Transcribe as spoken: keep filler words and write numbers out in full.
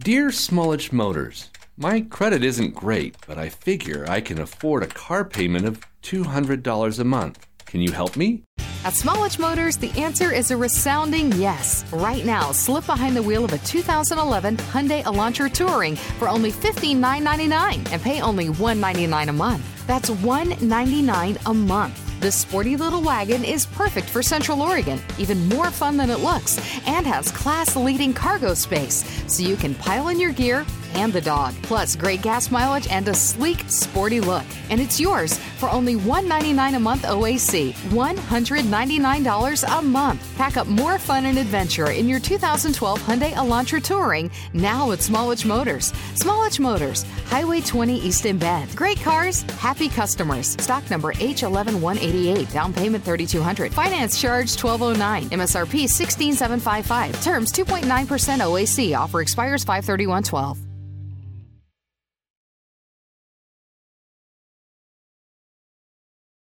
Dear Smolich Motors, my credit isn't great, but I figure I can afford a car payment of two hundred dollars a month. Can you help me? At Smolich Motors, the answer is a resounding yes. Right now, slip behind the wheel of a two thousand eleven Hyundai Elantra Touring for only fifteen thousand nine hundred ninety-nine dollars and pay only one hundred ninety-nine dollars a month. That's one hundred ninety-nine dollars a month. This sporty little wagon is perfect for Central Oregon, even more fun than it looks, and has class-leading cargo space, so you can pile in your gear and the dog. Plus, great gas mileage and a sleek, sporty look. And it's yours for only one hundred ninety-nine dollars a month O A C, one hundred ninety-nine dollars a month. Pack up more fun and adventure in your two thousand twelve Hyundai Elantra Touring, now at Smolich Motors. Smolich Motors, Highway twenty East in Bend. Great cars, happy customers. Stock number H one one one eighty-eight. Down payment three thousand two hundred dollars. Finance charge twelve oh nine. M S R P sixteen thousand seven hundred fifty-five. Terms two point nine percent O A C. Offer expires five thirty-one twelve.